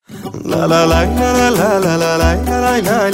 La la la la la la la la la la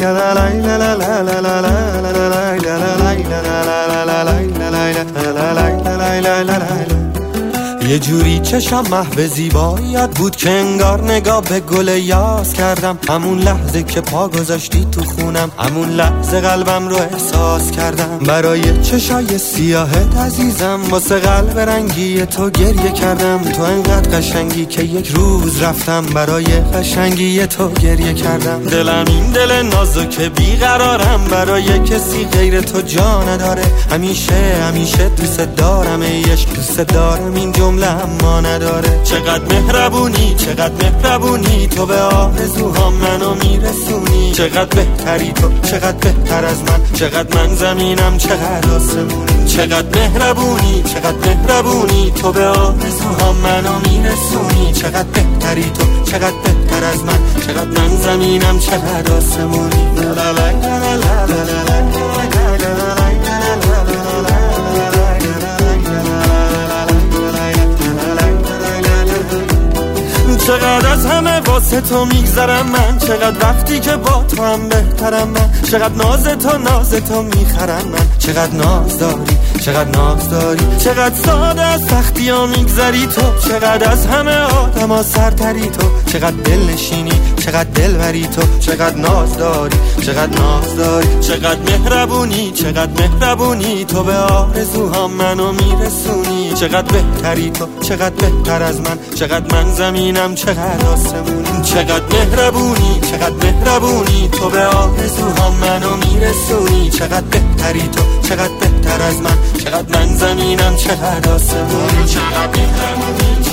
la la la. یه جوری چشم محو زیباییت بود که انگار نگاه به گل یاس کردم. همون لحظه که پا گذاشتی تو خونم، همون لحظه قلبم رو احساس کردم. برای چشای سیاهت عزیزم، واسه قلب رنگی تو گریه کردم. تو انقدر قشنگی که یک روز رفتم برای قشنگی تو گریه کردم. دلم این دل نازک بیقرارم، برای کسی غیر تو جا نداره. همیشه همیشه دوست دارم، ای عشق دوست دارم، این جمله اما نداره. چقدر مهربونی، چقدر مهربونی، تو به آرزوهام منو میرسونی. چقدر بهتری تو، چقدر بهتر از من، چقدر من زمینم چقدر آسمونی. چقدر مهربونی، چقدر مهربونی، تو به آرزوهام منو میرسونی. چقدر بهتری تو، چقدر بهتر از من، چقدر من زمینم چقدر آسمونی. لا لا لا لا لا لا. چقدر از همه واسه تو میگذرم من، چقدر وقتی که با تو هم بهترم من. چقدر ناز تو میخرم من، چقدر ناز داری، چقدر ناز داری. چقدر ساده از سختی ها میگذری تو، چقدر از همه آدم ها سرتری تو. چقدر دل نشینی، چقدر دل بری تو. چقدر ناز داری، چقدر ناز داری. چقدر مهربونی، چقدر مهربونی، تو به آرزوهام منو میرسونی. چقدر بهتری تو، چقدر بهتر از من، چقدر من زمینم چقدر آسمونی. چقدر مهربونی، چقدر مهربونی، تو به آرزوهام منو میرسونی. چقدر بهتری تو، چقدر بهتر از من، چقدر من زمینم چقدر آسمونی. چقدر مهربونی.